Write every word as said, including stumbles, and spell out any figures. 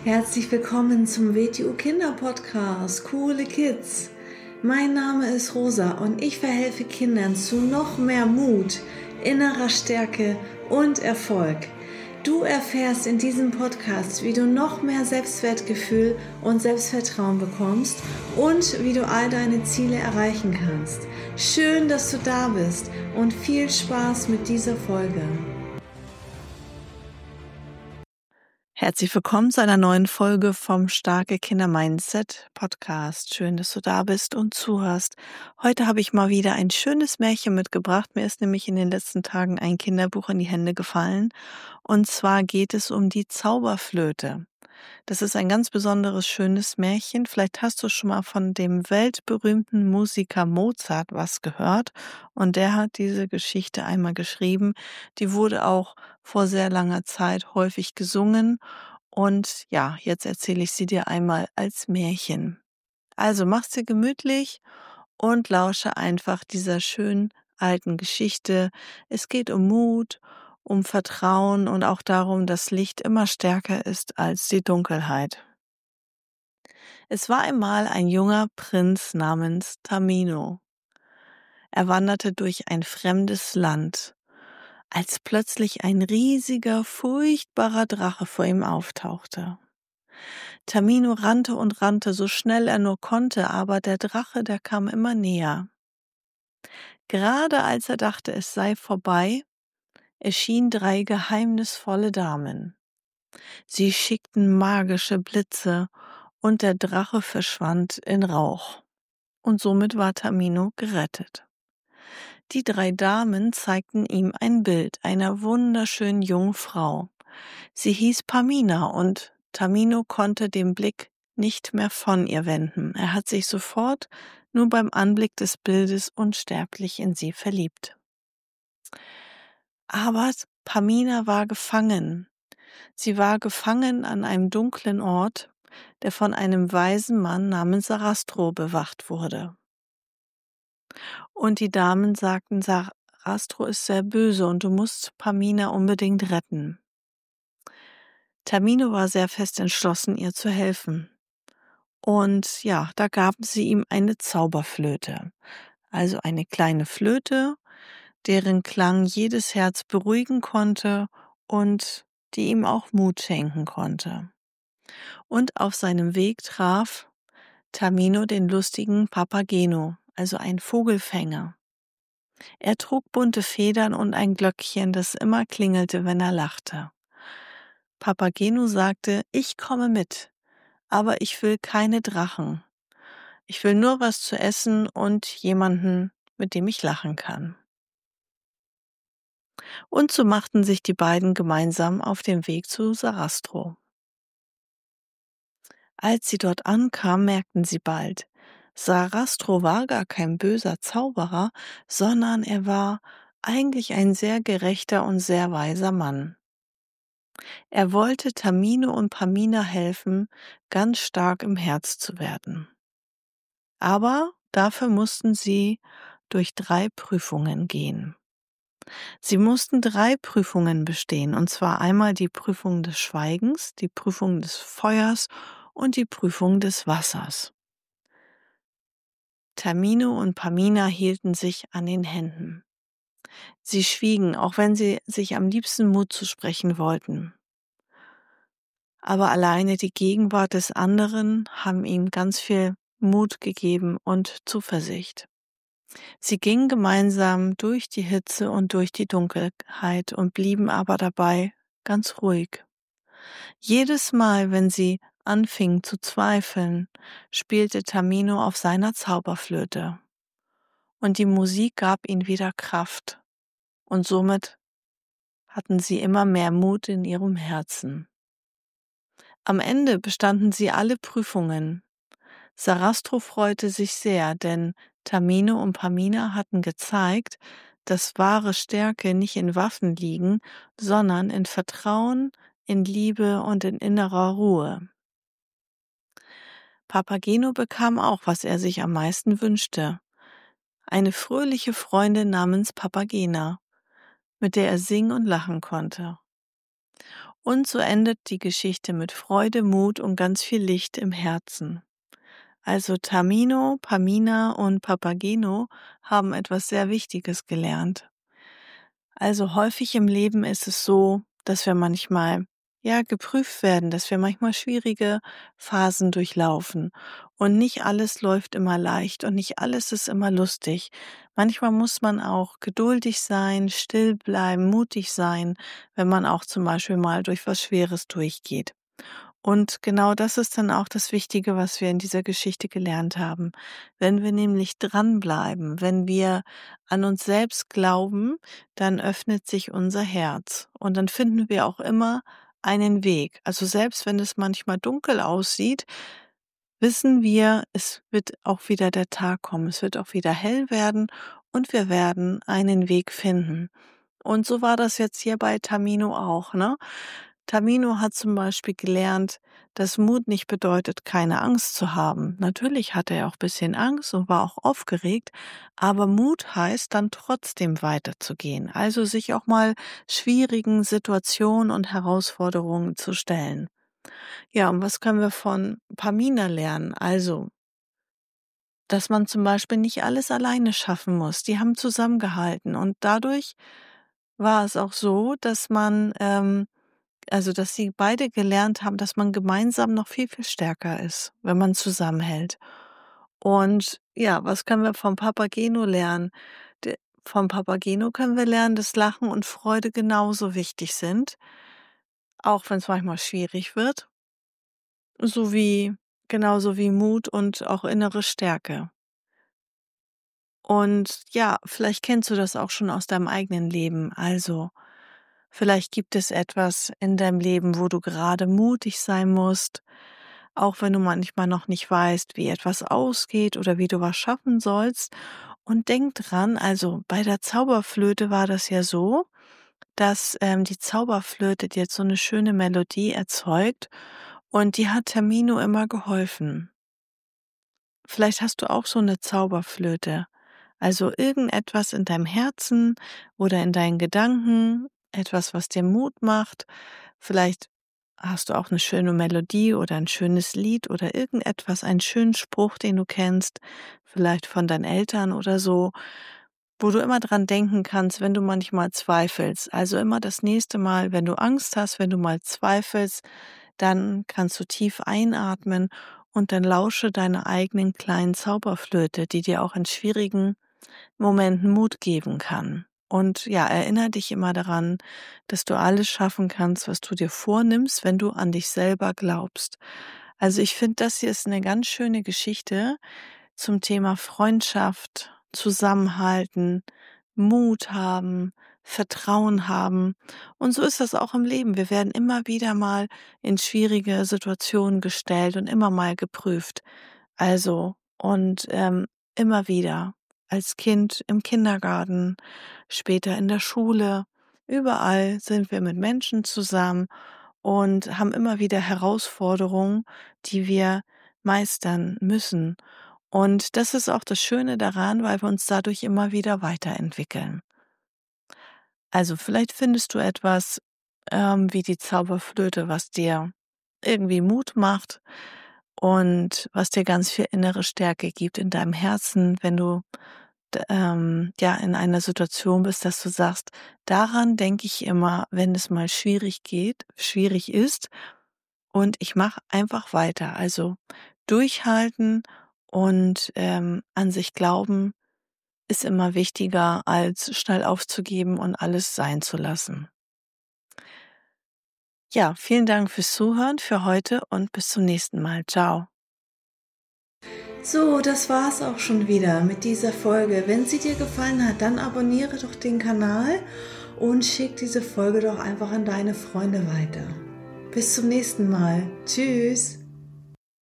Herzlich willkommen zum W T U Kinder Podcast, Coole Kids. Mein Name ist Rosa und ich verhelfe Kindern zu noch mehr Mut, innerer Stärke und Erfolg. Du erfährst in diesem Podcast, wie du noch mehr Selbstwertgefühl und Selbstvertrauen bekommst und wie du all deine Ziele erreichen kannst. Schön, dass du da bist und viel Spaß mit dieser Folge. Herzlich willkommen zu einer neuen Folge vom Starke Kinder Mindset Podcast. Schön, dass du da bist und zuhörst. Heute habe ich mal wieder ein schönes Märchen mitgebracht. Mir ist nämlich in den letzten Tagen ein Kinderbuch in die Hände gefallen. Und zwar geht es um die Zauberflöte. Das ist ein ganz besonderes, schönes Märchen. Vielleicht hast du schon mal von dem weltberühmten Musiker Mozart was gehört. Und der hat diese Geschichte einmal geschrieben. Die wurde auch vor sehr langer Zeit häufig gesungen. Und ja, jetzt erzähle ich sie dir einmal als Märchen. Also mach's dir gemütlich und lausche einfach dieser schönen alten Geschichte. Es geht um Mut, um Vertrauen und auch darum, dass Licht immer stärker ist als die Dunkelheit. Es war einmal ein junger Prinz namens Tamino. Er wanderte durch ein fremdes Land, als plötzlich ein riesiger, furchtbarer Drache vor ihm auftauchte. Tamino rannte und rannte, so schnell er nur konnte, aber der Drache, der kam immer näher. Gerade als er dachte, es sei vorbei, erschienen drei geheimnisvolle Damen. Sie schickten magische Blitze und der Drache verschwand in Rauch. Und somit war Tamino gerettet. Die drei Damen zeigten ihm ein Bild einer wunderschönen jungen Frau. Sie hieß Pamina und Tamino konnte den Blick nicht mehr von ihr wenden. Er hat sich sofort nur beim Anblick des Bildes unsterblich in sie verliebt. Aber Pamina war gefangen. Sie war gefangen an einem dunklen Ort, der von einem weisen Mann namens Sarastro bewacht wurde. Und die Damen sagten, Sarastro ist sehr böse und du musst Pamina unbedingt retten. Tamino war sehr fest entschlossen, ihr zu helfen. Und ja, da gaben sie ihm eine Zauberflöte, also eine kleine Flöte, deren Klang jedes Herz beruhigen konnte und die ihm auch Mut schenken konnte. Und auf seinem Weg traf Tamino den lustigen Papageno, also ein Vogelfänger. Er trug bunte Federn und ein Glöckchen, das immer klingelte, wenn er lachte. Papageno sagte, ich komme mit, aber ich will keine Drachen. Ich will nur was zu essen und jemanden, mit dem ich lachen kann. Und so machten sich die beiden gemeinsam auf den Weg zu Sarastro. Als sie dort ankamen, merkten sie bald, Sarastro war gar kein böser Zauberer, sondern er war eigentlich ein sehr gerechter und sehr weiser Mann. Er wollte Tamino und Pamina helfen, ganz stark im Herz zu werden. Aber dafür mussten sie durch drei Prüfungen gehen. Sie mussten drei Prüfungen bestehen, und zwar einmal die Prüfung des Schweigens, die Prüfung des Feuers und die Prüfung des Wassers. Tamino und Pamina hielten sich an den Händen. Sie schwiegen, auch wenn sie sich am liebsten Mut zusprechen wollten. Aber alleine die Gegenwart des anderen haben ihm ganz viel Mut gegeben und Zuversicht. Sie gingen gemeinsam durch die Hitze und durch die Dunkelheit und blieben aber dabei ganz ruhig. Jedes Mal, wenn sie anfingen zu zweifeln, spielte Tamino auf seiner Zauberflöte. Und die Musik gab ihnen wieder Kraft. Und somit hatten sie immer mehr Mut in ihrem Herzen. Am Ende bestanden sie alle Prüfungen. Sarastro freute sich sehr, denn Tamino und Pamina hatten gezeigt, dass wahre Stärke nicht in Waffen liegen, sondern in Vertrauen, in Liebe und in innerer Ruhe. Papageno bekam auch, was er sich am meisten wünschte. Eine fröhliche Freundin namens Papagena, mit der er singen und lachen konnte. Und so endet die Geschichte mit Freude, Mut und ganz viel Licht im Herzen. Also Tamino, Pamina und Papageno haben etwas sehr Wichtiges gelernt. Also häufig im Leben ist es so, dass wir manchmal ja geprüft werden, dass wir manchmal schwierige Phasen durchlaufen und nicht alles läuft immer leicht und nicht alles ist immer lustig. Manchmal muss man auch geduldig sein, still bleiben, mutig sein, wenn man auch zum Beispiel mal durch was Schweres durchgeht. Und genau das ist dann auch das Wichtige, was wir in dieser Geschichte gelernt haben. Wenn wir nämlich dranbleiben, wenn wir an uns selbst glauben, dann öffnet sich unser Herz und dann finden wir auch immer einen Weg. Also selbst wenn es manchmal dunkel aussieht, wissen wir, es wird auch wieder der Tag kommen, es wird auch wieder hell werden und wir werden einen Weg finden. Und so war das jetzt hier bei Tamino auch, ne? Tamino hat zum Beispiel gelernt, dass Mut nicht bedeutet, keine Angst zu haben. Natürlich hatte er auch ein bisschen Angst und war auch aufgeregt, aber Mut heißt dann trotzdem weiterzugehen, also sich auch mal schwierigen Situationen und Herausforderungen zu stellen. Ja, und was können wir von Pamina lernen? Also, dass man zum Beispiel nicht alles alleine schaffen muss. Die haben zusammengehalten und dadurch war es auch so, dass man, ähm, also dass sie beide gelernt haben, dass man gemeinsam noch viel, viel stärker ist, wenn man zusammenhält. Und ja, was können wir vom Papageno lernen? De Vom Papageno können wir lernen, dass Lachen und Freude genauso wichtig sind, auch wenn es manchmal schwierig wird, sowie genauso wie Mut und auch innere Stärke. Und ja, vielleicht kennst du das auch schon aus deinem eigenen Leben. Also, vielleicht gibt es etwas in deinem Leben, wo du gerade mutig sein musst, auch wenn du manchmal noch nicht weißt, wie etwas ausgeht oder wie du was schaffen sollst. Und denk dran, also bei der Zauberflöte war das ja so, dass ähm, die Zauberflöte dir jetzt so eine schöne Melodie erzeugt und die hat Tamino immer geholfen. Vielleicht hast du auch so eine Zauberflöte. Also irgendetwas in deinem Herzen oder in deinen Gedanken, etwas, was dir Mut macht. Vielleicht hast du auch eine schöne Melodie oder ein schönes Lied oder irgendetwas, einen schönen Spruch, den du kennst, vielleicht von deinen Eltern oder so, wo du immer dran denken kannst, wenn du manchmal zweifelst. Also immer das nächste Mal, wenn du Angst hast, wenn du mal zweifelst, dann kannst du tief einatmen und dann lausche deiner eigenen kleinen Zauberflöte, die dir auch in schwierigen Momenten Mut geben kann. Und ja, erinnere dich immer daran, dass du alles schaffen kannst, was du dir vornimmst, wenn du an dich selber glaubst. Also ich finde, das hier ist eine ganz schöne Geschichte zum Thema Freundschaft, Zusammenhalten, Mut haben, Vertrauen haben. Und so ist das auch im Leben. Wir werden immer wieder mal in schwierige Situationen gestellt und immer mal geprüft. Also, und ähm, immer wieder. Als Kind im Kindergarten, später in der Schule. Überall sind wir mit Menschen zusammen und haben immer wieder Herausforderungen, die wir meistern müssen. Und das ist auch das Schöne daran, weil wir uns dadurch immer wieder weiterentwickeln. Also vielleicht findest du etwas ähm, wie die Zauberflöte, was dir irgendwie Mut macht und was dir ganz viel innere Stärke gibt in deinem Herzen, wenn du d- ähm, ja in einer Situation bist, dass du sagst, daran denke ich immer, wenn es mal schwierig geht, schwierig ist und ich mache einfach weiter. Also durchhalten und ähm, an sich glauben ist immer wichtiger, als schnell aufzugeben und alles sein zu lassen. Ja, vielen Dank fürs Zuhören für heute und bis zum nächsten Mal. Ciao. So, das war's auch schon wieder mit dieser Folge. Wenn sie dir gefallen hat, dann abonniere doch den Kanal und schick diese Folge doch einfach an deine Freunde weiter. Bis zum nächsten Mal. Tschüss.